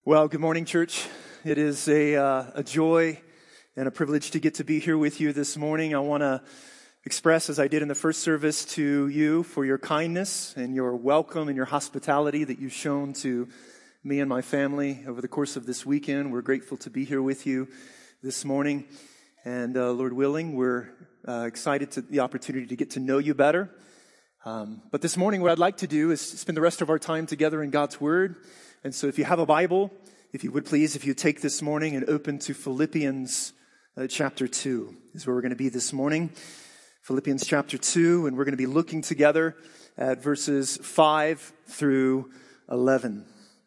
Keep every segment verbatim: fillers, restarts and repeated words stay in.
Well, good morning, church. It is a, uh, a joy and a privilege to get to be here with you this morning. I want to express, as I did in the first service, to you for your kindness and your welcome and your hospitality that you've shown to me and my family over the course of this weekend. We're grateful to be here with you this morning. And uh, Lord willing, we're uh, excited to the opportunity to get to know you better. Um, but this morning, what I'd like to do is spend the rest of our time together in God's Word. And so if you have a Bible, if you would please, if you take this morning and open to Philippians uh, chapter two, is where we're going to be this morning. Philippians chapter two, and we're going to be looking together at verses five through eleven.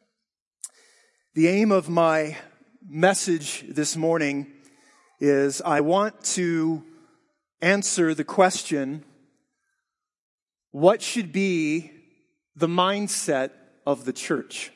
The aim of my message this morning is I want to answer the question, what should be the mindset of the church?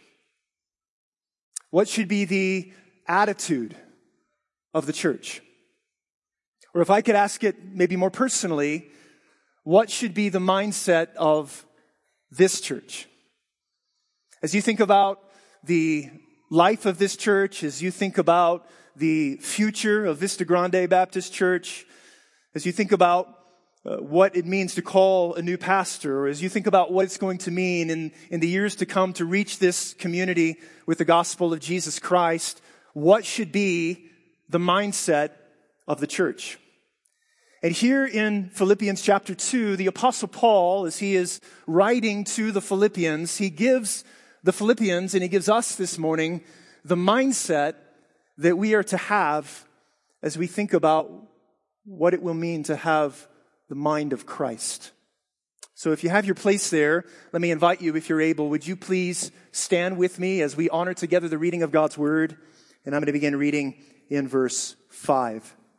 What should be the attitude of the church? Or if I could ask it maybe more personally, what should be the mindset of this church? As you think about the life of this church, as you think about the future of Vista Grande Baptist Church, as you think about Uh, what it means to call a new pastor, or as you think about what it's going to mean in, in the years to come to reach this community with the gospel of Jesus Christ, what should be the mindset of the church? And here in Philippians chapter two, the Apostle Paul, as he is writing to the Philippians, he gives the Philippians and he gives us this morning the mindset that we are to have as we think about what it will mean to have the mind of Christ. So if you have your place there, let me invite you, if you're able, would you please stand with me as we honor together the reading of God's Word? And I'm going to begin reading in verse five.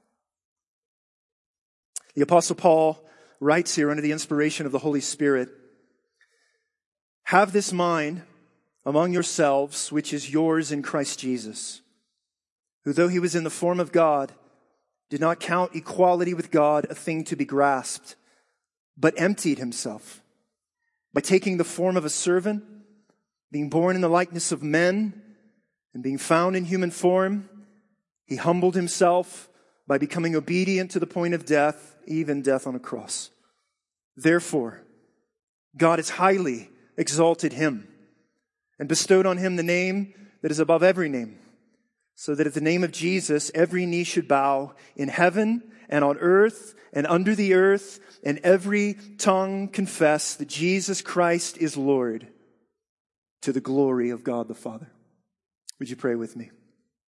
The Apostle Paul writes here under the inspiration of the Holy Spirit, "Have this mind among yourselves, which is yours in Christ Jesus, who though he was in the form of God, did not count equality with God a thing to be grasped, but emptied himself by taking the form of a servant, being born in the likeness of men, and being found in human form, he humbled himself by becoming obedient to the point of death, even death on a cross. Therefore, God has highly exalted him and bestowed on him the name that is above every name, so that at the name of Jesus, every knee should bow in heaven and on earth and under the earth, and every tongue confess that Jesus Christ is Lord, to the glory of God the Father." Would you pray with me?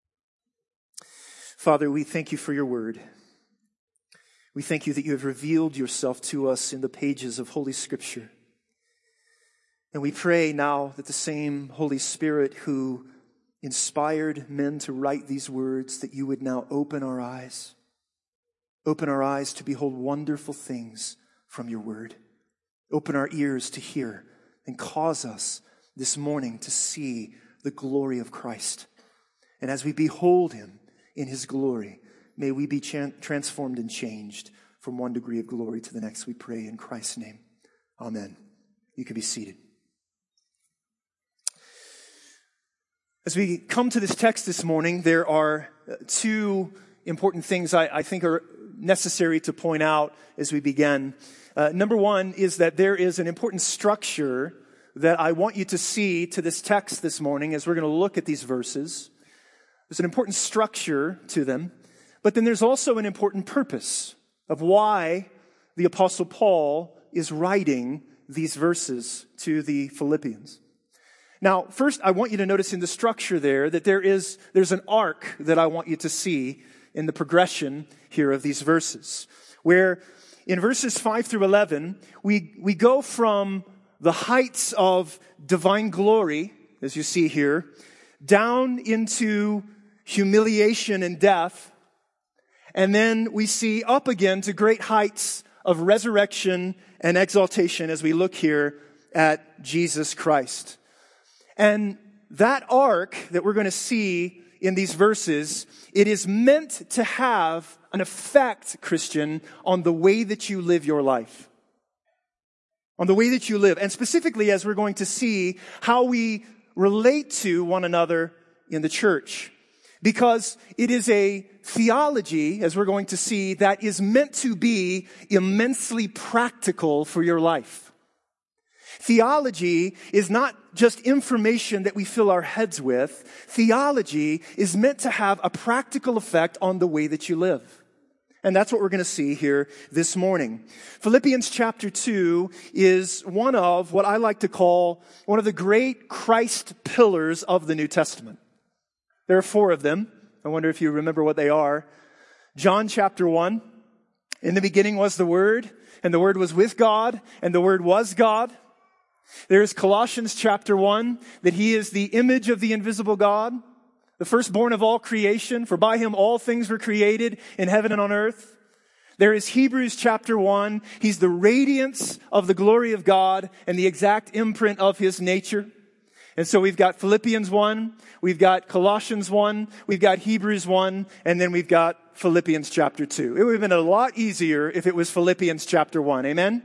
Father, we thank you for your word. We thank you that you have revealed yourself to us in the pages of Holy Scripture. And we pray now that the same Holy Spirit who inspired men to write these words, that you would now open our eyes, open our eyes to behold wonderful things from your word. Open our ears to hear and cause us this morning to see the glory of Christ. And as we behold him in his glory, may we be transformed and changed from one degree of glory to the next, we pray in Christ's name. Amen. You can be seated. As we come to this text this morning, there are two important things I, I think are necessary to point out as we begin. Uh, number one is that there is an important structure that I want you to see to this text this morning as we're going to look at these verses. There's an important structure to them, but then there's also an important purpose of why the Apostle Paul is writing these verses to the Philippians. Now, first, I want you to notice in the structure there that there is, there's an arc that I want you to see in the progression here of these verses, where in verses five through eleven, we, we go from the heights of divine glory, as you see here, down into humiliation and death, and then we see up again to great heights of resurrection and exaltation as we look here at Jesus Christ. And that arc that we're going to see in these verses, it is meant to have an effect, Christian, on the way that you live your life. On the way that you live. And specifically, as we're going to see, how we relate to one another in the church. Because it is a theology, as we're going to see, that is meant to be immensely practical for your life. Theology is not just information that we fill our heads with. Theology is meant to have a practical effect on the way that you live. And that's what we're going to see here this morning. Philippians chapter two is one of what I like to call one of the great Christ pillars of the New Testament. There are four of them. I wonder if you remember what they are. John chapter one. In the beginning was the Word, and the Word was with God, and the Word was God. There is Colossians chapter one, that He is the image of the invisible God, the firstborn of all creation, for by Him all things were created in heaven and on earth. There is Hebrews chapter one. He's the radiance of the glory of God and the exact imprint of His nature. And so we've got Philippians one, we've got Colossians one, we've got Hebrews one, and then we've got Philippians chapter two. It would have been a lot easier if it was Philippians chapter one. Amen?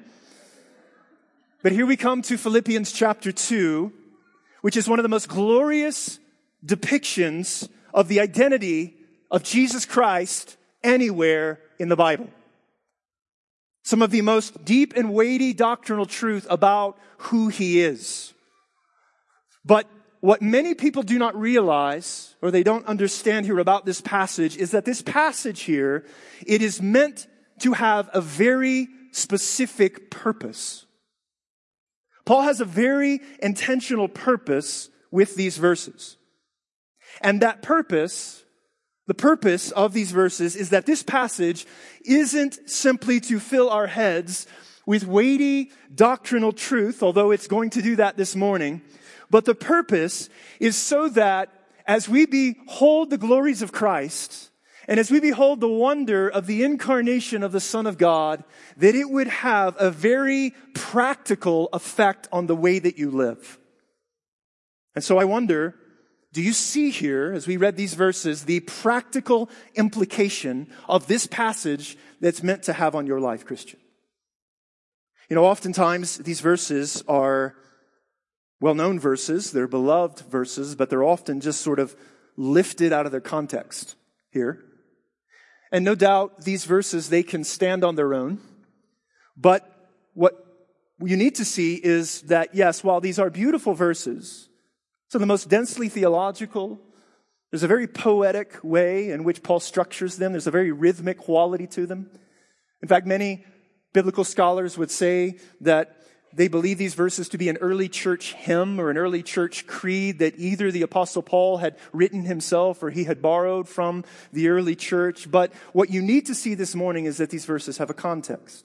But here we come to Philippians chapter two, which is one of the most glorious depictions of the identity of Jesus Christ anywhere in the Bible. Some of the most deep and weighty doctrinal truth about who He is. But what many people do not realize, or they don't understand here about this passage, is that this passage here, it is meant to have a very specific purpose. Paul has a very intentional purpose with these verses. And that purpose, the purpose of these verses, is that this passage isn't simply to fill our heads with weighty doctrinal truth, although it's going to do that this morning. But the purpose is so that as we behold the glories of Christ, and as we behold the wonder of the incarnation of the Son of God, that it would have a very practical effect on the way that you live. And so I wonder, do you see here, as we read these verses, the practical implication of this passage that's meant to have on your life, Christian? You know, oftentimes these verses are well-known verses, they're beloved verses, but they're often just sort of lifted out of their context here. And no doubt these verses, they can stand on their own. But what you need to see is that, yes, while these are beautiful verses, some of the most densely theological, there's a very poetic way in which Paul structures them. There's a very rhythmic quality to them. In fact, many biblical scholars would say that they believe these verses to be an early church hymn or an early church creed that either the Apostle Paul had written himself or he had borrowed from the early church. But what you need to see this morning is that these verses have a context.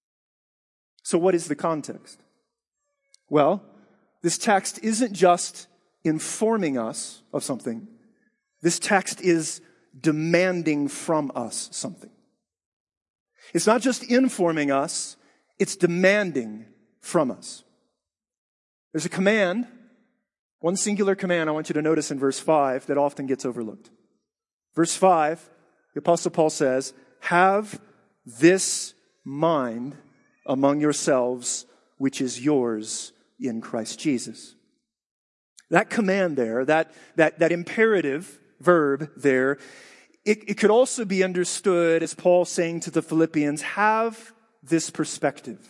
So what is the context? Well, this text isn't just informing us of something. This text is demanding from us something. It's not just informing us, it's demanding from us. There's a command, one singular command I want you to notice in verse five that often gets overlooked. Verse five, the Apostle Paul says, "Have this mind among yourselves, which is yours in Christ Jesus." That command there, that, that, that imperative verb there, it, it could also be understood as Paul saying to the Philippians, have this perspective.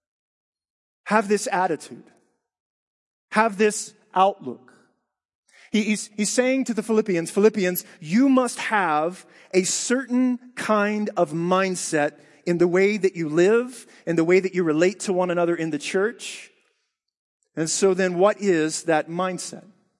Have this attitude. Have this outlook. He, he's, he's saying to the Philippians, Philippians, you must have a certain kind of mindset in the way that you live, in the way that you relate to one another in the church. And so then what is that mindset?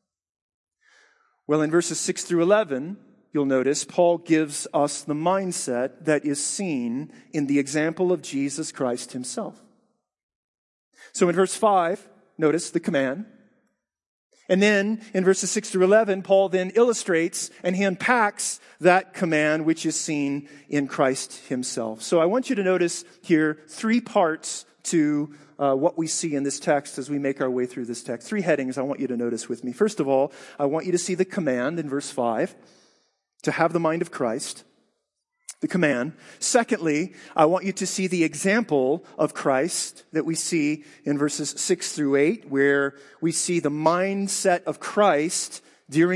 Well, in verses six through eleven, you'll notice Paul gives us the mindset that is seen in the example of Jesus Christ himself. So in verse five, notice the command. And then in verses six through eleven, Paul then illustrates and he unpacks that command which is seen in Christ himself. So I want you to notice here three parts to uh, what we see in this text as we make our way through this text. Three headings I want you to notice with me. First of all, I want you to see the command in verse five to have the mind of Christ. The command. Secondly, I want you to see the example of Christ that we see in verses six through eight, where we see the mindset of Christ during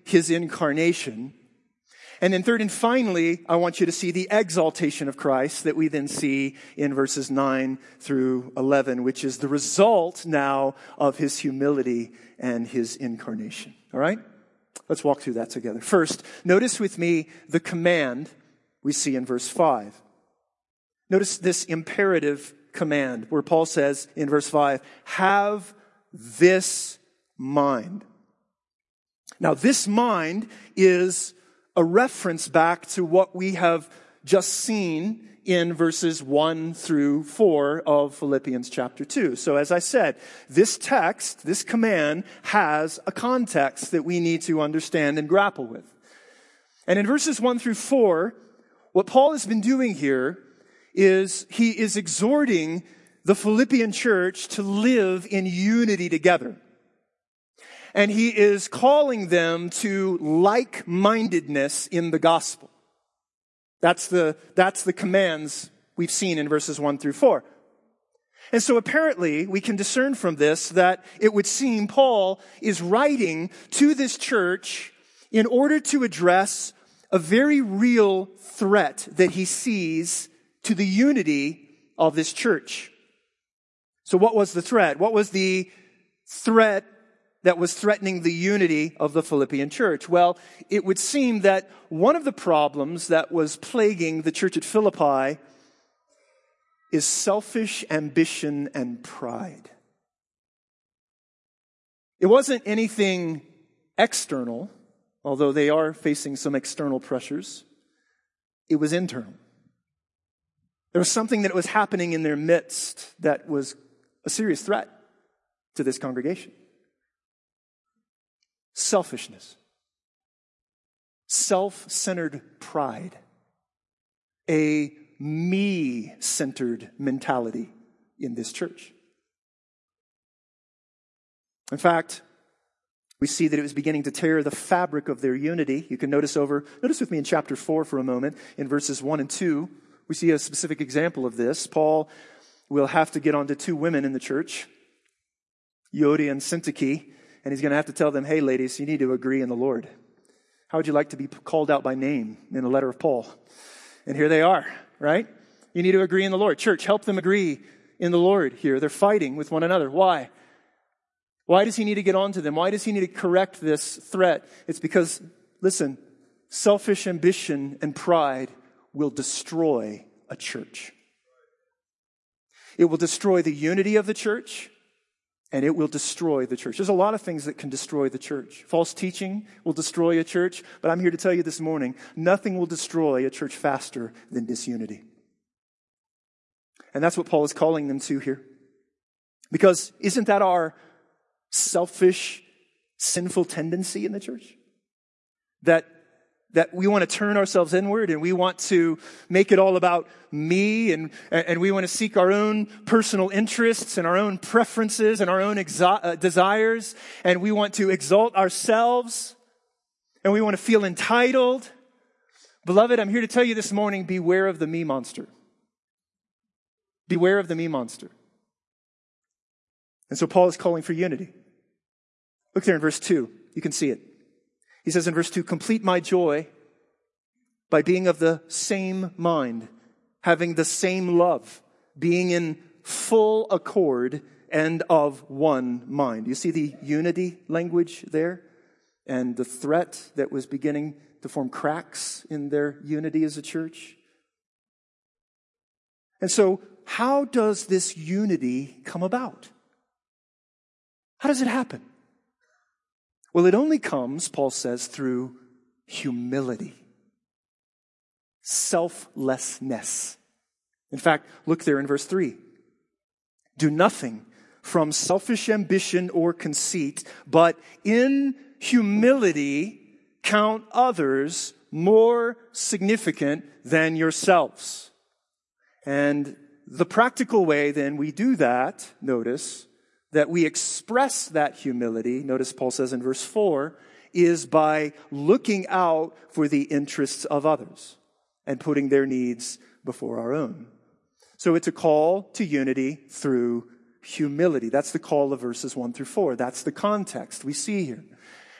his incarnation. And then third and finally, I want you to see the exaltation of Christ that we then see in verses nine through eleven, which is the result now of his humility and his incarnation. All right? Let's walk through that together. First, notice with me the command we see in verse five. Notice this imperative command where Paul says in verse five, have this mind. Now, this mind is a reference back to what we have just seen in verses one through four of Philippians chapter two. So as I said, this text, this command has a context that we need to understand and grapple with. And in verses one through four, what Paul has been doing here is he is exhorting the Philippian church to live in unity together. And he is calling them to like-mindedness in the gospel. That's the, that's the commands we've seen in verses one through four. And so apparently we can discern from this that it would seem Paul is writing to this church in order to address a very real threat that he sees to the unity of this church. So what was the threat? What was the threat that was threatening the unity of the Philippian church? Well, it would seem that one of the problems that was plaguing the church at Philippi is selfish ambition and pride. It wasn't anything external, although they are facing some external pressures. It was internal. There was something that was happening in their midst that was a serious threat to this congregation. Selfishness, self-centered pride, a me-centered mentality in this church. In fact, we see that it was beginning to tear the fabric of their unity. You can notice over, notice with me in chapter four for a moment, in verses one and two, we see a specific example of this. Paul will have to get onto two women in the church, Euodia and Syntyche. And he's going to have to tell them, hey, ladies, you need to agree in the Lord. How would you like to be called out by name in a letter of Paul? And here they are, right? You need to agree in the Lord. Church, help them agree in the Lord here. They're fighting with one another. Why? Why does he need to get on to them? Why does he need to correct this threat? It's because, listen, selfish ambition and pride will destroy a church. It will destroy the unity of the church. And it will destroy the church. There's a lot of things that can destroy the church. False teaching will destroy a church. But I'm here to tell you this morning, nothing will destroy a church faster than disunity. And that's what Paul is calling them to here. Because isn't that our selfish, sinful tendency in the church? That That we want to turn ourselves inward and we want to make it all about me and, and we want to seek our own personal interests and our own preferences and our own exo- uh, desires. And we want to exalt ourselves and we want to feel entitled. Beloved, I'm here to tell you this morning, beware of the me monster. Beware of the me monster. And so Paul is calling for unity. Look there in verse two. You can see it. He says in verse two, complete my joy by being of the same mind, having the same love, being in full accord and of one mind. You see the unity language there and the threat that was beginning to form cracks in their unity as a church. And so how does this unity come about? How does it happen? Well, it only comes, Paul says, through humility, selflessness. In fact, look there in verse three. Do nothing from selfish ambition or conceit, but in humility count others more significant than yourselves. And the practical way then we do that, notice, that we express that humility, notice Paul says in verse four, is by looking out for the interests of others and putting their needs before our own. So it's a call to unity through humility. That's the call of verses one through four. That's the context we see here.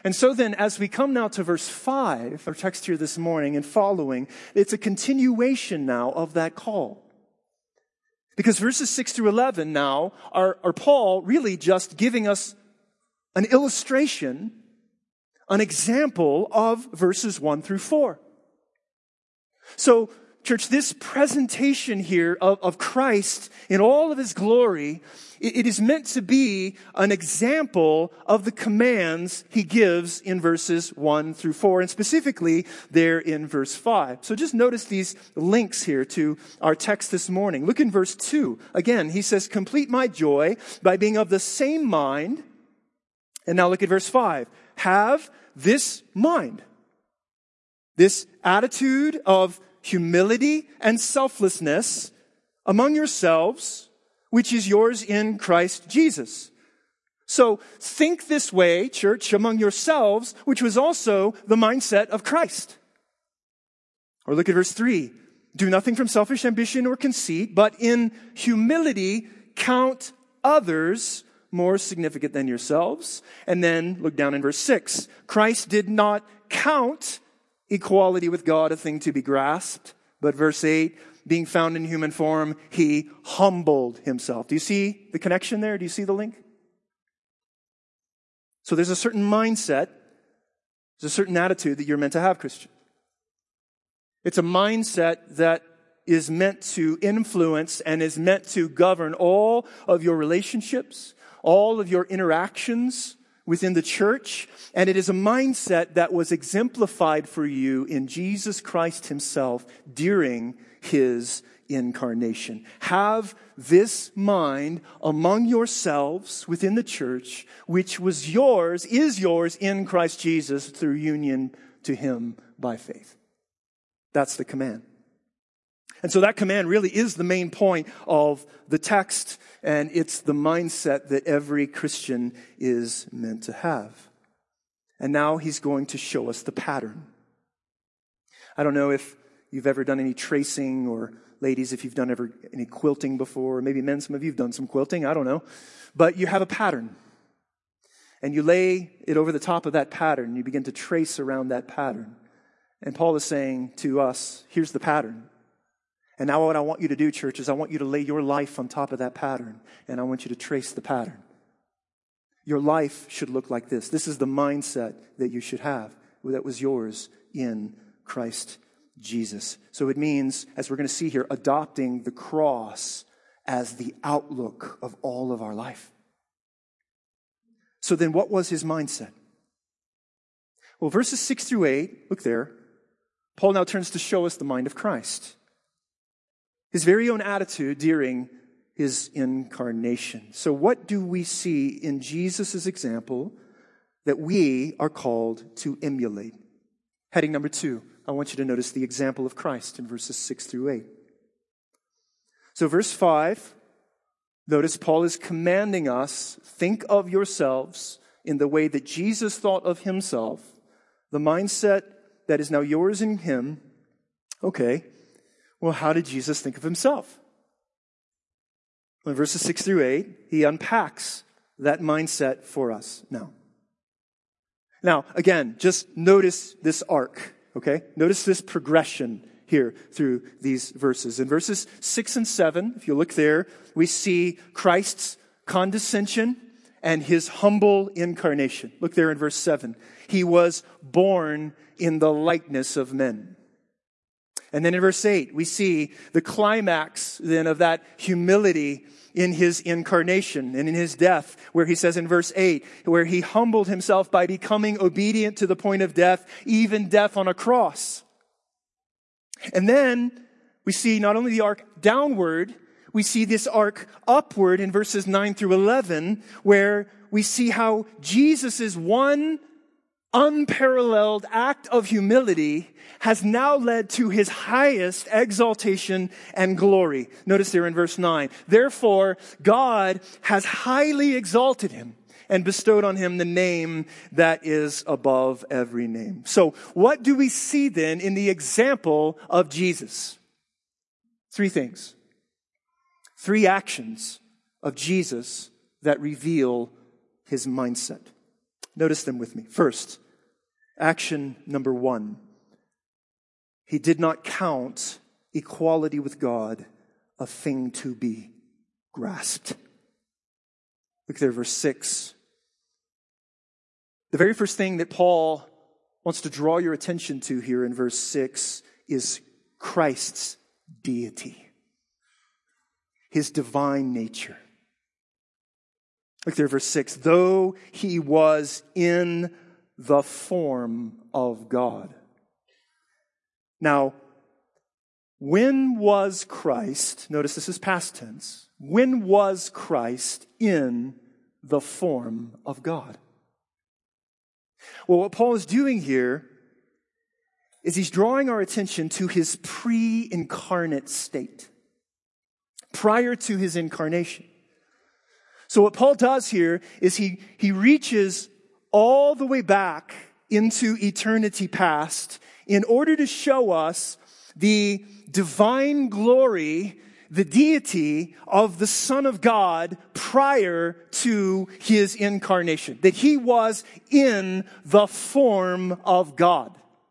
And so then, as we come now to verse five, our text here this morning and following, it's a continuation now of that call. Because verses six through eleven now are, are Paul really just giving us an illustration, an example of verses one through four. So, church, this presentation here of, of Christ in all of his glory, it, it is meant to be an example of the commands he gives in verses one through four, and specifically there in verse five. So just notice these links here to our text this morning. Look in verse two. Again, he says, complete my joy by being of the same mind. And now look at verse five. Have this mind. This attitude of humility and selflessness among yourselves, which is yours in Christ Jesus. So think this way, church, among yourselves, which was also the mindset of Christ. Or look at verse three. Do nothing from selfish ambition or conceit, but in humility count others more significant than yourselves. And then look down in verse six. Christ did not count equality with God a thing to be grasped. But verse eight, being found in human form, he humbled himself. Do you see the connection there? Do you see the link? So there's a certain mindset, there's a certain attitude that you're meant to have, Christian. It's a mindset that is meant to influence and is meant to govern all of your relationships, all of your interactions within the church, and it is a mindset that was exemplified for you in Jesus Christ himself during his incarnation. Have this mind among yourselves within the church, which was yours, is yours in Christ Jesus through union to him by faith. That's the command. And so that command really is the main point of the text, and it's the mindset that every Christian is meant to have. And now he's going to show us the pattern. I don't know if you've ever done any tracing, or ladies, if you've done ever any quilting before, or maybe men, some of you have done some quilting, I don't know. But you have a pattern. And you lay it over the top of that pattern. You begin to trace around that pattern. And Paul is saying to us, here's the pattern. And now what I want you to do, church, is I want you to lay your life on top of that pattern. And I want you to trace the pattern. Your life should look like this. This is the mindset that you should have, that was yours in Christ Jesus. So it means, as we're going to see here, adopting the cross as the outlook of all of our life. So then what was his mindset? Well, verses six through eight, look there. Paul now turns to show us the mind of Christ. His very own attitude during his incarnation. So what do we see in Jesus' example that we are called to emulate? Heading number two, I want you to notice the example of Christ in verses six through eight. So verse five, notice Paul is commanding us, think of yourselves in the way that Jesus thought of himself, the mindset that is now yours in him. Okay. Well, how did Jesus think of himself? Well, in verses six through eight, he unpacks that mindset for us now. Now, again, just notice this arc, okay? Notice this progression here through these verses. In verses six and seven, if you look there, we see Christ's condescension and his humble incarnation. Look there in verse seven. He was born in the likeness of men. And then in verse eight, we see the climax then of that humility in his incarnation and in his death, where he says in verse eight, where he humbled himself by becoming obedient to the point of death, even death on a cross. And then we see not only the arc downward, we see this arc upward in verses nine through eleven, where we see how Jesus' one unparalleled act of humility has now led to his highest exaltation and glory. Notice there in verse nine. Therefore, God has highly exalted him and bestowed on him the name that is above every name. So what do we see then in the example of Jesus? Three things. Three actions of Jesus that reveal his mindset. Notice them with me. First, action number one. He did not count equality with God a thing to be grasped. Look there, verse six. The very first thing that Paul wants to draw your attention to here in verse six is Christ's deity, his divine nature. Look there, verse six. Though he was in the form of God. Now, when was Christ, notice this is past tense, when was Christ in the form of God? Well, what Paul is doing here is he's drawing our attention to his pre-incarnate state, prior to his incarnation. So what Paul does here is he, he reaches all the way back into eternity past in order to show us the divine glory, the deity of the Son of God prior to his incarnation. That he was in the form of God.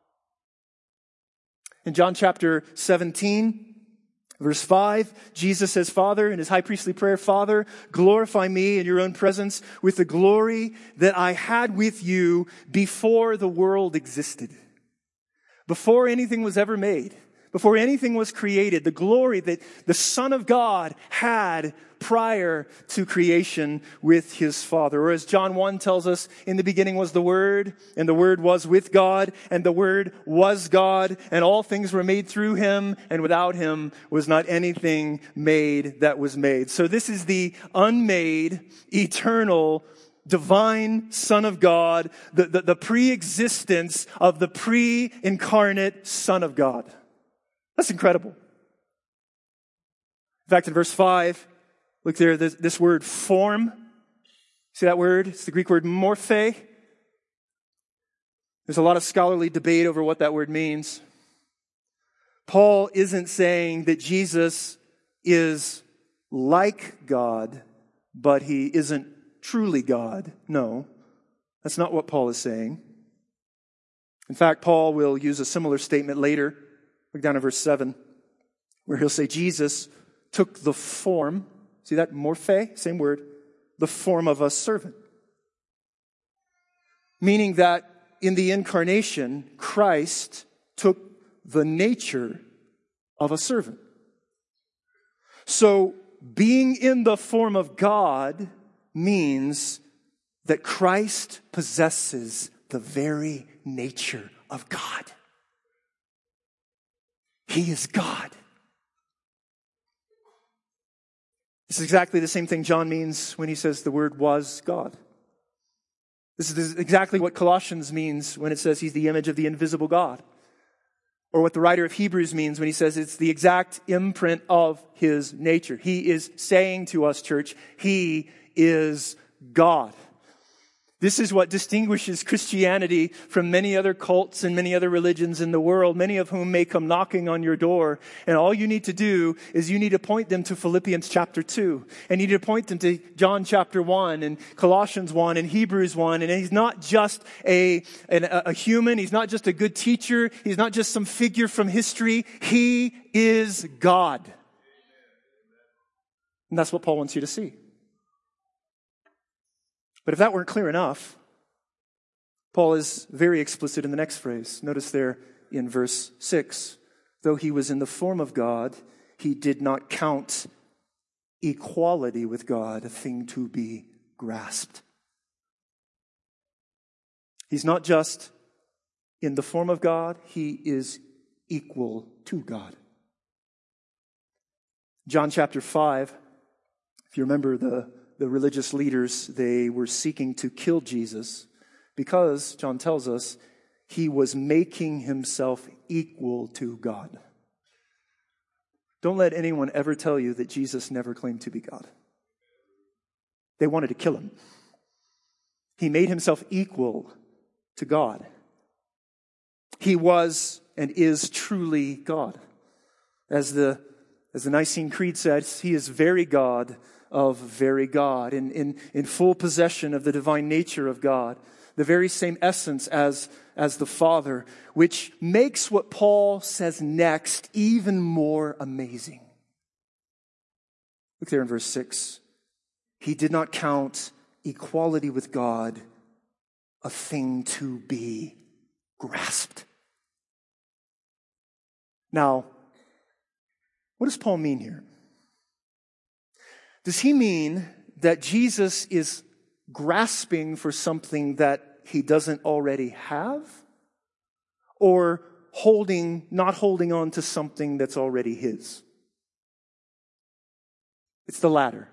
In John chapter seventeen, verse five, Jesus says, Father, in his high priestly prayer, Father, glorify me in your own presence with the glory that I had with you before the world existed. Before anything was ever made. Before anything was created, the glory that the Son of God had prior to creation with his Father. Or as John one tells us, in the beginning was the Word, and the Word was with God, and the Word was God, and all things were made through him, and without him was not anything made that was made. So this is the unmade, eternal, divine Son of God, the, the, the pre-existence of the pre-incarnate Son of God. That's incredible. In fact, in verse five, look there, this, this word form. See that word? It's the Greek word morphe. There's a lot of scholarly debate over what that word means. Paul isn't saying that Jesus is like God, but he isn't truly God. No, that's not what Paul is saying. In fact, Paul will use a similar statement later. Look down at verse seven, where he'll say, Jesus took the form, see that, morphe, same word, the form of a servant. Meaning that in the incarnation, Christ took the nature of a servant. So, being in the form of God means that Christ possesses the very nature of God. He is God. This is exactly the same thing John means when he says the Word was God. This is exactly what Colossians means when it says he's the image of the invisible God. Or what the writer of Hebrews means when he says it's the exact imprint of his nature. He is saying to us, church, he is God. This is what distinguishes Christianity from many other cults and many other religions in the world, many of whom may come knocking on your door. And all you need to do is you need to point them to Philippians chapter two. And you need to point them to John chapter one and Colossians one and Hebrews one. And he's not just a, a, a human. He's not just a good teacher. He's not just some figure from history. He is God. And that's what Paul wants you to see. But if that weren't clear enough, Paul is very explicit in the next phrase. Notice there in verse six, though he was in the form of God, he did not count equality with God a thing to be grasped. He's not just in the form of God, he is equal to God. John chapter five, if you remember the The religious leaders, they were seeking to kill Jesus because, John tells us, he was making himself equal to God. Don't let anyone ever tell you that Jesus never claimed to be God. They wanted to kill him. He made himself equal to God. He was and is truly God. As the, as the Nicene Creed says, he is very God of very God, in, in, in full possession of the divine nature of God, the very same essence as, as the Father, which makes what Paul says next even more amazing. Look there in verse six. He did not count equality with God a thing to be grasped. Now, what does Paul mean here? Does he mean that Jesus is grasping for something that he doesn't already have? Or holding, not holding on to something that's already his? It's the latter.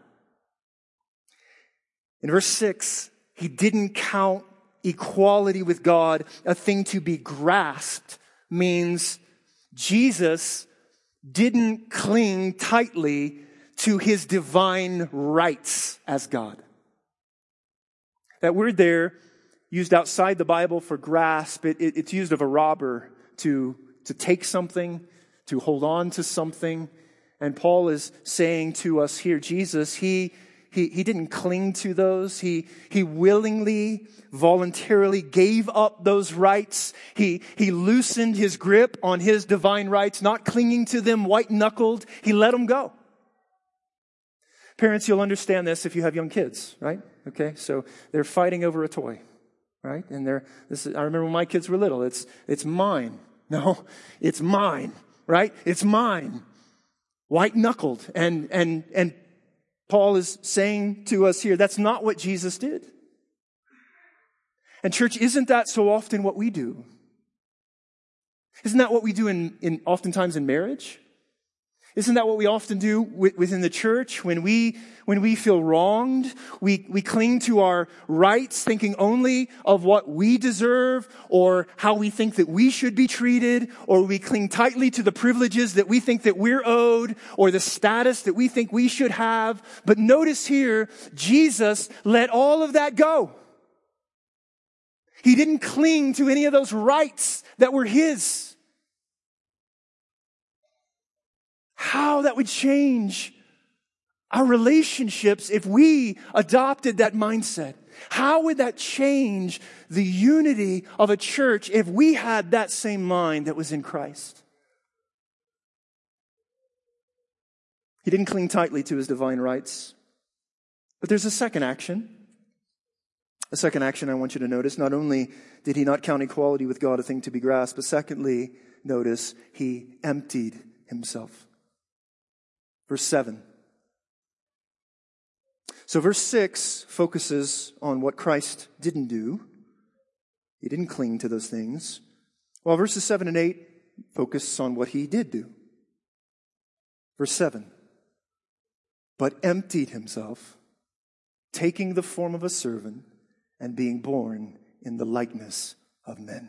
In verse six, he didn't count equality with God a thing to be grasped, means Jesus didn't cling tightly to his divine rights as God. That word there, used outside the Bible for grasp, it, it, it's used of a robber to, to take something, to hold on to something. And Paul is saying to us here, Jesus, he, he, he didn't cling to those. He, he willingly, voluntarily gave up those rights. He, he loosened his grip on his divine rights, not clinging to them white-knuckled. He let them go. Parents, you'll understand this if you have young kids, right? Okay, so they're fighting over a toy, right? And they're, this is, I remember when my kids were little, it's, it's mine. No, it's mine, right? It's mine. White-knuckled. And, and, and Paul is saying to us here, that's not what Jesus did. And church, isn't that so often what we do? Isn't that what we do in, in oftentimes in marriage? Isn't that what we often do within the church? When we, when we feel wronged, we, we cling to our rights, thinking only of what we deserve or how we think that we should be treated, or we cling tightly to the privileges that we think that we're owed or the status that we think we should have. But notice here, Jesus let all of that go. He didn't cling to any of those rights that were his. How that would change our relationships if we adopted that mindset. How would that change the unity of a church if we had that same mind that was in Christ? He didn't cling tightly to his divine rights. But there's a second action. A second action I want you to notice. Not only did he not count equality with God a thing to be grasped, but secondly, notice, he emptied himself. Verse seven. So verse six focuses on what Christ didn't do. He didn't cling to those things. While verses seven and eight focus on what he did do. Verse seven. But emptied himself, taking the form of a servant and being born in the likeness of men.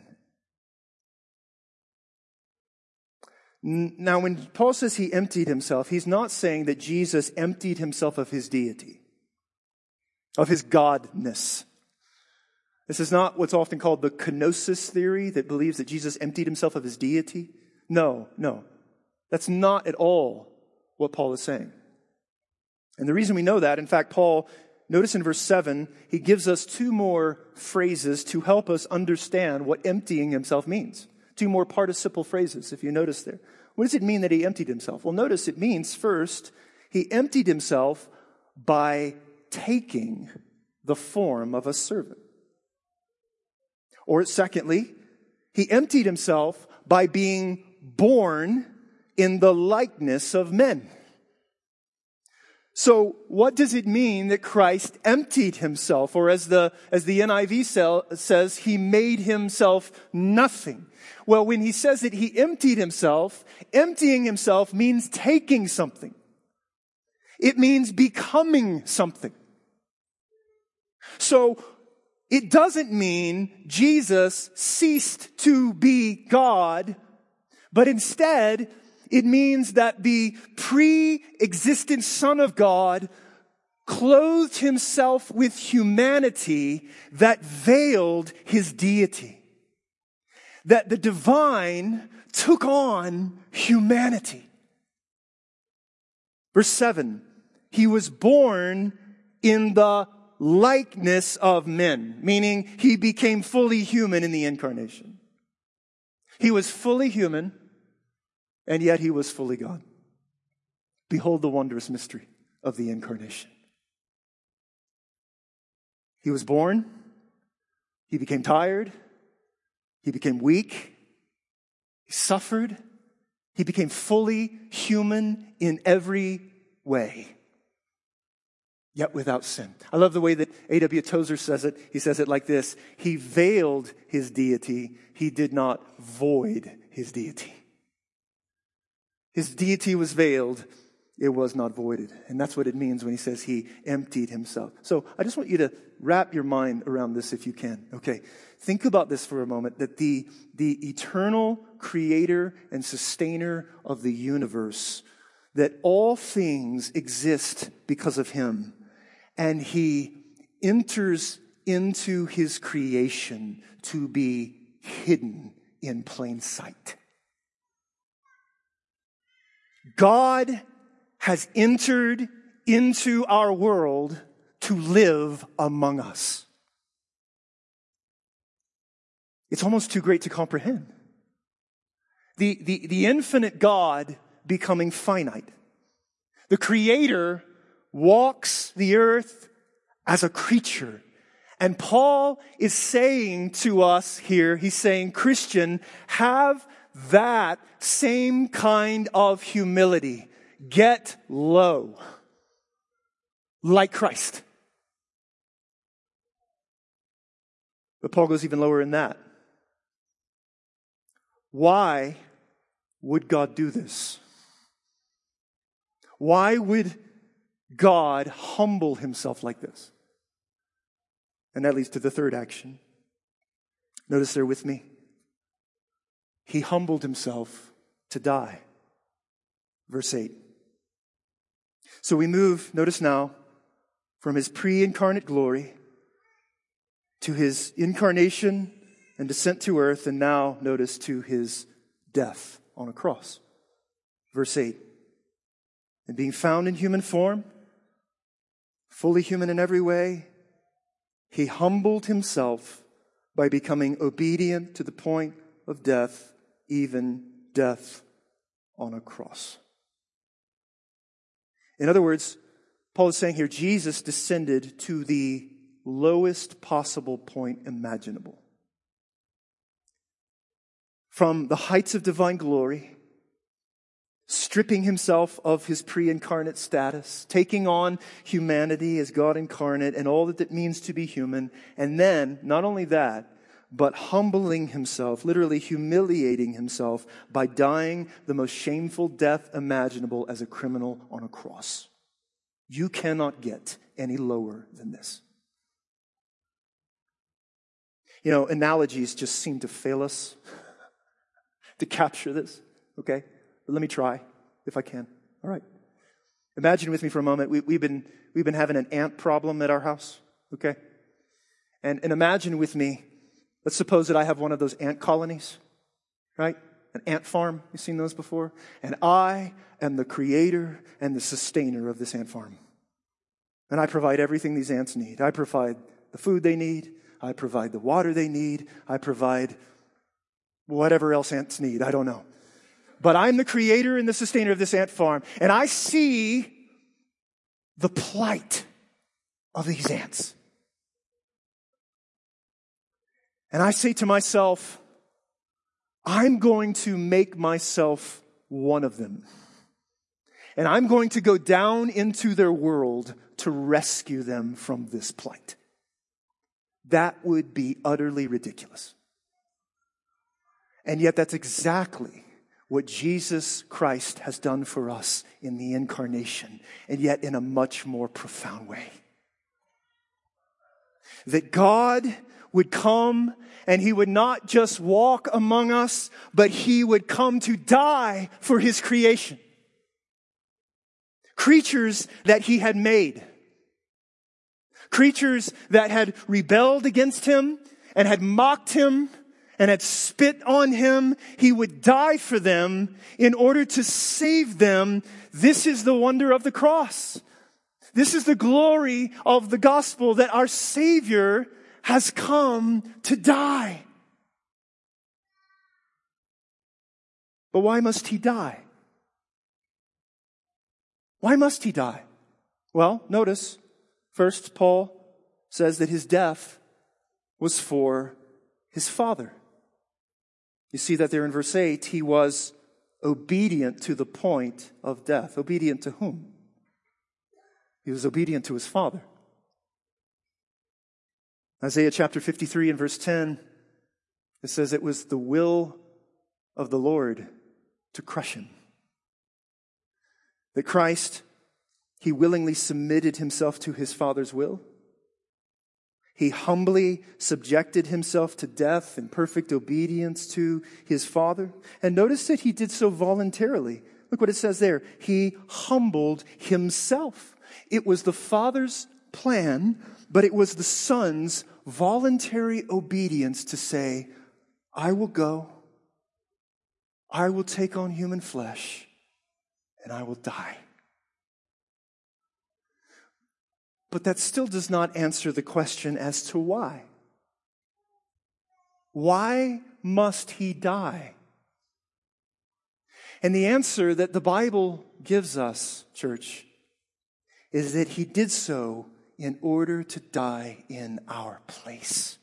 Now, when Paul says he emptied himself, he's not saying that Jesus emptied himself of his deity, of his godness. This is not what's often called the kenosis theory that believes that Jesus emptied himself of his deity. No, no. That's not at all what Paul is saying. And the reason we know that, in fact, Paul, notice in verse seven, he gives us two more phrases to help us understand what emptying himself means. Two more participle phrases, if you notice there. What does it mean that he emptied himself? Well, notice it means, first, he emptied himself by taking the form of a servant. Or secondly, he emptied himself by being born in the likeness of men. So what does it mean that Christ emptied himself? Or as the, as the N I V says, he made himself nothing. Well, when he says that he emptied himself, emptying himself means taking something. It means becoming something. So it doesn't mean Jesus ceased to be God, but instead it means that the pre-existent Son of God clothed himself with humanity that veiled his deity. That the divine took on humanity. Verse seven, he was born in the likeness of men, meaning he became fully human in the incarnation. He was fully human, and yet he was fully God. Behold the wondrous mystery of the incarnation. He was born, he became tired, he became weak, he suffered, he became fully human in every way, yet without sin. I love the way that A W Tozer says it. He says it like this: he veiled his deity, he did not void his deity. His deity was veiled, it was not voided. And that's what it means when he says he emptied himself. So I just want you to wrap your mind around this if you can. Okay, think about this for a moment, that the, the eternal creator and sustainer of the universe, that all things exist because of him, and he enters into his creation to be hidden in plain sight. God has entered into our world to live among us. It's almost too great to comprehend. The, the, the infinite God becoming finite. The Creator walks the earth as a creature. And Paul is saying to us here, he's saying, Christian, have that same kind of humility. Get low, like Christ. But Paul goes even lower in that. Why would God do this? Why would God humble himself like this? And that leads to the third action. Notice there with me. He humbled himself to die. Verse eight. So we move, notice now, from his pre-incarnate glory to his incarnation and descent to earth, and now, notice, to his death on a cross. Verse eight. And being found in human form, fully human in every way, he humbled himself by becoming obedient to the point of death, even death on a cross. In other words, Paul is saying here, Jesus descended to the lowest possible point imaginable. From the heights of divine glory, stripping himself of his pre-incarnate status, taking on humanity as God incarnate and all that it means to be human, and then, not only that, but humbling himself, literally humiliating himself by dying the most shameful death imaginable as a criminal on a cross. You cannot get any lower than this. You know, analogies just seem to fail us to capture this, okay? But let me try, if I can. All right. Imagine with me for a moment, we, we've been we've been having an ant problem at our house, okay? And, and imagine with me, let's suppose that I have one of those ant colonies, right? An ant farm. You've seen those before? And I am the creator and the sustainer of this ant farm. And I provide everything these ants need. I provide the food they need. I provide the water they need. I provide whatever else ants need. I don't know. But I'm the creator and the sustainer of this ant farm. And I see the plight of these ants. And I say to myself, I'm going to make myself one of them. And I'm going to go down into their world to rescue them from this plight. That would be utterly ridiculous. And yet that's exactly what Jesus Christ has done for us in the incarnation, and yet in a much more profound way. That God would come and he would not just walk among us, but he would come to die for his creation. Creatures that he had made. Creatures that had rebelled against him and had mocked him and had spit on him. He would die for them in order to save them. This is the wonder of the cross. This is the glory of the gospel, that our Savior has come to die. But why must he die? Why must he die? Well, notice, first, Paul says that his death was for his Father. You see that there in verse eight, he was obedient to the point of death. Obedient to whom? He was obedient to his Father. Isaiah chapter fifty-three and verse ten, it says it was the will of the Lord to crush him. That Christ, he willingly submitted himself to his Father's will. He humbly subjected himself to death in perfect obedience to his Father. And notice that he did so voluntarily. Look what it says there. He humbled himself. It was the Father's plan, but it was the Son's voluntary obedience to say, I will go, I will take on human flesh, and I will die. But that still does not answer the question as to why. Why must he die? And the answer that the Bible gives us, church, is that he did so in order to die in our place.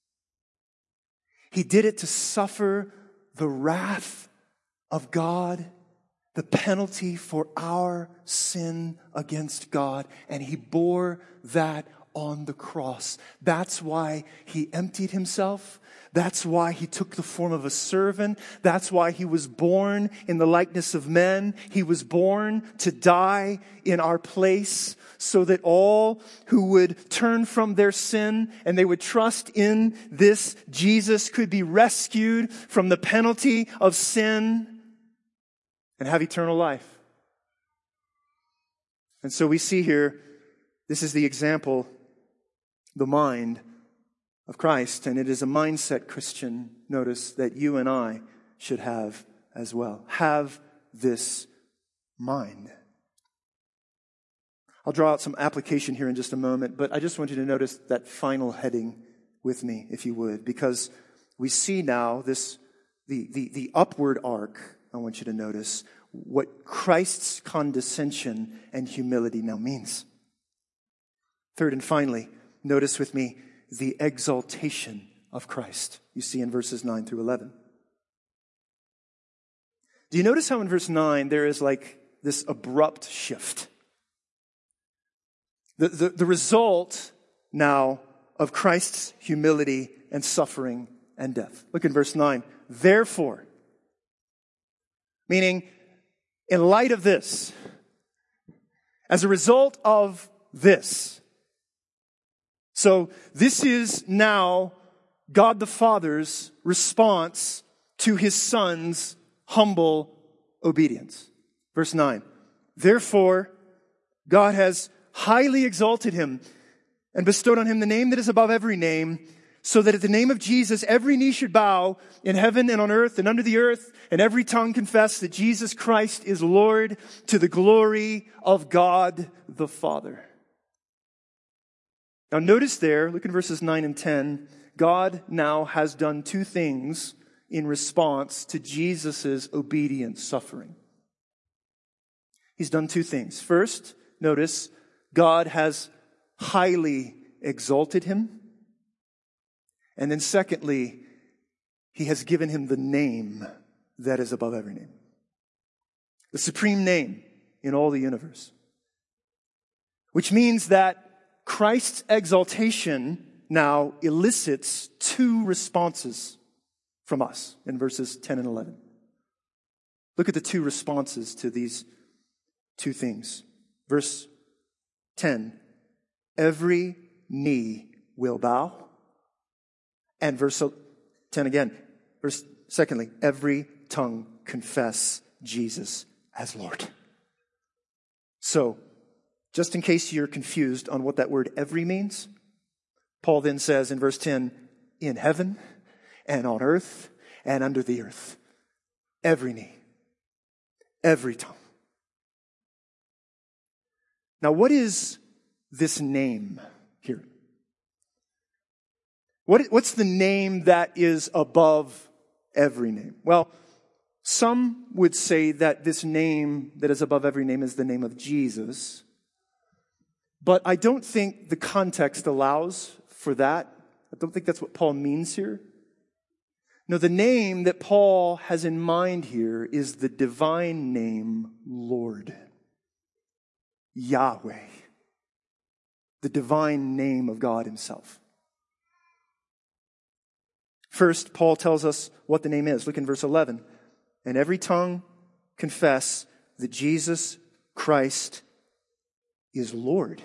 He did it to suffer the wrath of God, the penalty for our sin against God, and he bore that on the cross. That's why he emptied himself. That's why he took the form of a servant. That's why he was born in the likeness of men. He was born to die in our place, so that all who would turn from their sin and they would trust in this Jesus could be rescued from the penalty of sin and have eternal life. And so we see here, this is the example, the mind of Christ. And it is a mindset, Christian, notice, that you and I should have as well. Have this mind. I'll draw out some application here in just a moment, but I just want you to notice that final heading with me, if you would, because we see now this, the, the, the upward arc. I want you to notice what Christ's condescension and humility now means. Third and finally, notice with me the exaltation of Christ. You see in verses nine through eleven. Do you notice how in verse nine there is like this abrupt shift? The, the, the result now of Christ's humility and suffering and death. Look in verse nine. Therefore, meaning, in light of this, as a result of this. So this is now God the Father's response to his Son's humble obedience. Verse nine. Therefore, God has highly exalted him and bestowed on him the name that is above every name, so that at the name of Jesus, every knee should bow in heaven and on earth and under the earth, and every tongue confess that Jesus Christ is Lord, to the glory of God the Father. Now notice there, look in verses nine and ten, God now has done two things in response to Jesus' obedient suffering. He's done two things. First, notice, God has highly exalted him. And then secondly, he has given him the name that is above every name. The supreme name in all the universe. Which means that Christ's exaltation now elicits two responses from us in verses ten and eleven. Look at the two responses to these two things. Verse ten, every knee will bow. And verse ten again, verse secondly, every tongue confess Jesus as Lord. So, just in case you're confused on what that word every means, Paul then says in verse ten, in heaven and on earth and under the earth, every knee, every tongue. Now, what is this name here? What, what's the name that is above every name? Well, some would say that this name that is above every name is the name of Jesus. But I don't think the context allows for that. I don't think that's what Paul means here. No, the name that Paul has in mind here is the divine name Lord. Yahweh. The divine name of God himself. First, Paul tells us what the name is. Look in verse eleven. And every tongue confess that Jesus Christ is Lord.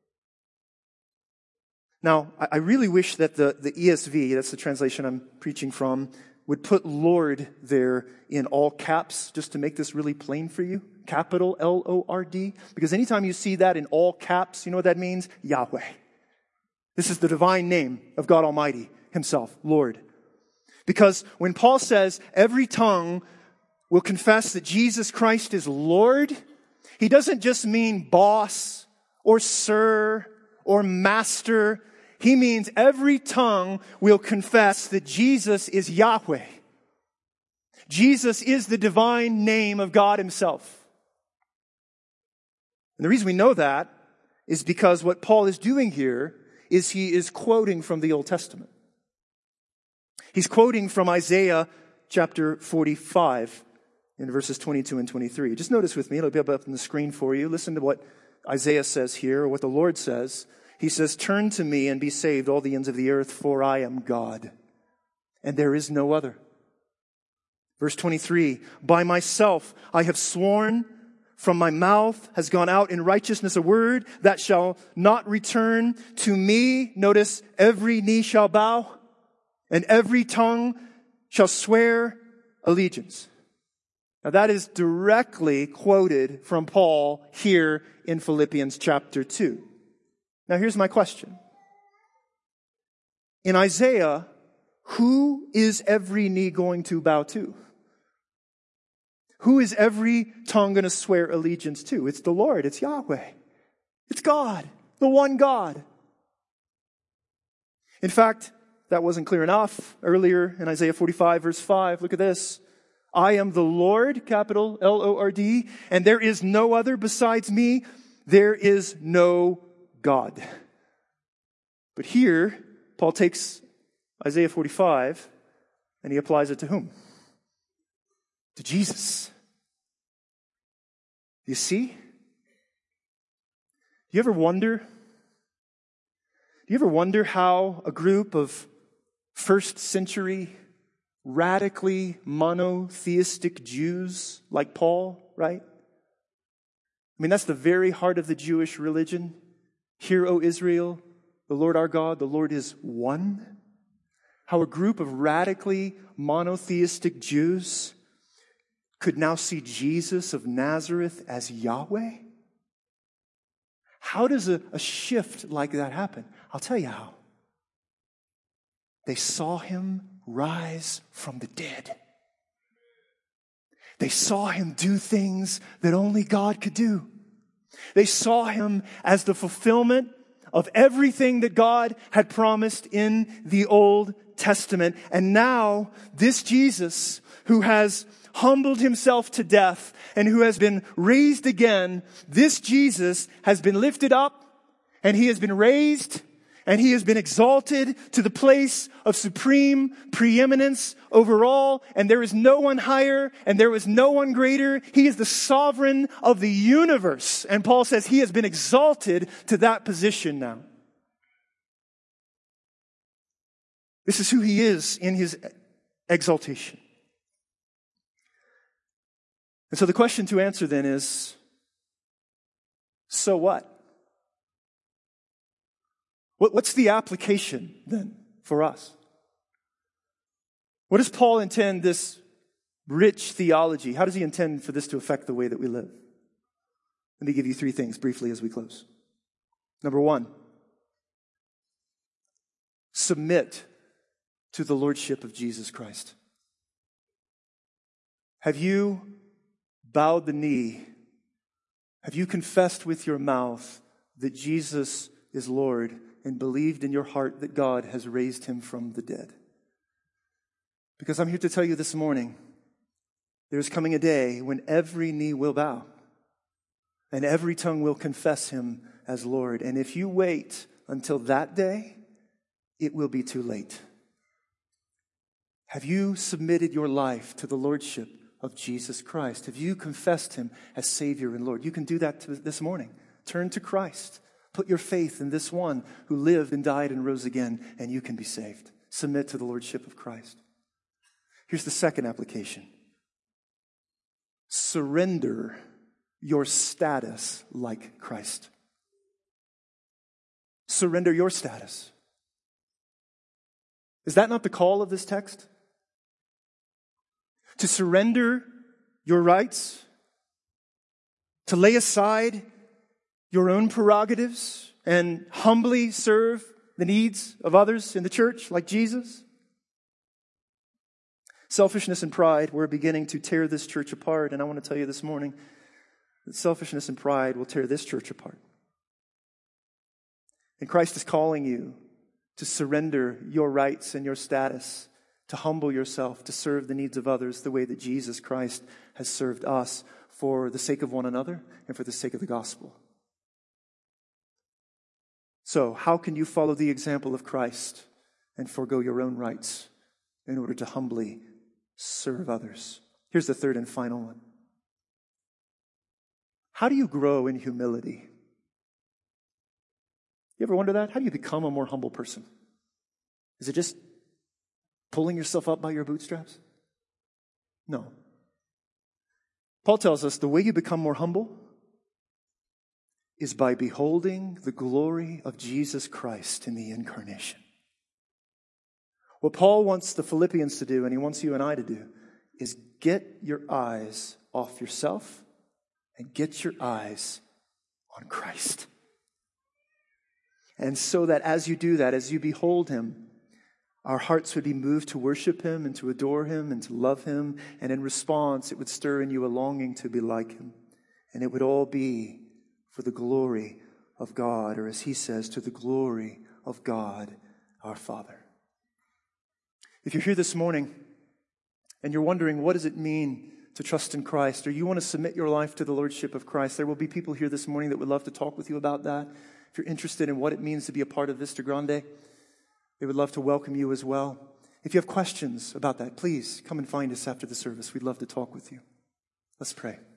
Now, I really wish that the, the E S V, that's the translation I'm preaching from, would put Lord there in all caps, just to make this really plain for you. Capital L O R D. Because anytime you see that in all caps, you know what that means? Yahweh. This is the divine name of God Almighty himself, Lord. Because when Paul says every tongue will confess that Jesus Christ is Lord, he doesn't just mean boss or sir or master. He means every tongue will confess that Jesus is Yahweh. Jesus is the divine name of God himself. And the reason we know that is because what Paul is doing here is he is quoting from the Old Testament. He's quoting from Isaiah chapter forty-five in verses twenty-two and twenty-three. Just notice with me, it'll be up on the screen for you. Listen to what Isaiah says here, or what the Lord says. He says, "Turn to me and be saved, all the ends of the earth, for I am God, and there is no other." Verse twenty-three, "By myself I have sworn, from my mouth has gone out in righteousness a word that shall not return to me." Notice, every knee shall bow, and every tongue shall swear allegiance. Now that is directly quoted from Paul here in Philippians chapter two. Now here's my question. In Isaiah, who is every knee going to bow to? Who is every tongue going to swear allegiance to? It's the Lord. It's Yahweh. It's God. The one God. In fact, that wasn't clear enough. Earlier in Isaiah forty-five, verse five, look at this. "I am the Lord," capital L O R D, "and there is no other besides me. There is no God." But here, Paul takes Isaiah forty-five and he applies it to whom? To Jesus. You see? Do you ever wonder? Do you ever wonder how a group of first century radically monotheistic Jews like Paul, right? I mean, that's the very heart of the Jewish religion. "Hear, O Israel, the Lord our God, the Lord is one." How a group of radically monotheistic Jews could now see Jesus of Nazareth as Yahweh? How does a, a shift like that happen? I'll tell you how. They saw him rise from the dead. They saw him do things that only God could do. They saw him as the fulfillment of everything that God had promised in the Old Testament. And now, this Jesus, who has humbled himself to death and who has been raised again, this Jesus has been lifted up and he has been raised and he has been exalted to the place of supreme preeminence over all, and there is no one higher and there is no one greater. He is the sovereign of the universe. And Paul says he has been exalted to that position now. This is who he is in his exaltation. And so the question to answer then is, so what? What's the application then for us? What does Paul intend this rich theology? How does he intend for this to affect the way that we live? Let me give you three things briefly as we close. Number one, submit to the lordship of Jesus Christ. Have you bowed the knee? Have you confessed with your mouth that Jesus is Lord and believed in your heart that God has raised him from the dead. Because I'm here to tell you this morning, there's coming a day when every knee will bow and every tongue will confess him as Lord. And if you wait until that day, it will be too late. Have you submitted your life to the lordship of Jesus Christ? Have you confessed him as Savior and Lord? You can do that this morning. Turn to Christ. Put your faith in this one who lived and died and rose again, and you can be saved. Submit to the lordship of Christ. Here's the second application. Surrender your status like Christ. Surrender your status. Is that not the call of this text? To surrender your rights, to lay aside your own prerogatives and humbly serve the needs of others in the church like Jesus. Selfishness and pride were beginning to tear this church apart, and I want to tell you this morning that selfishness and pride will tear this church apart. And Christ is calling you to surrender your rights and your status, to humble yourself, to serve the needs of others the way that Jesus Christ has served us for the sake of one another and for the sake of the gospel. So, how can you follow the example of Christ and forego your own rights in order to humbly serve others? Here's the third and final one. How do you grow in humility? You ever wonder that? How do you become a more humble person? Is it just pulling yourself up by your bootstraps? No. Paul tells us the way you become more humble is by beholding the glory of Jesus Christ in the incarnation. What Paul wants the Philippians to do, and he wants you and I to do, is get your eyes off yourself and get your eyes on Christ. And so that as you do that, as you behold him, our hearts would be moved to worship him and to adore him and to love him. And in response, it would stir in you a longing to be like him. And it would all be for the glory of God, or as he says, to the glory of God, our Father. If you're here this morning and you're wondering, what does it mean to trust in Christ, or you want to submit your life to the lordship of Christ, there will be people here this morning that would love to talk with you about that. If you're interested in what it means to be a part of Vista Grande, they would love to welcome you as well. If you have questions about that, please come and find us after the service. We'd love to talk with you. Let's pray.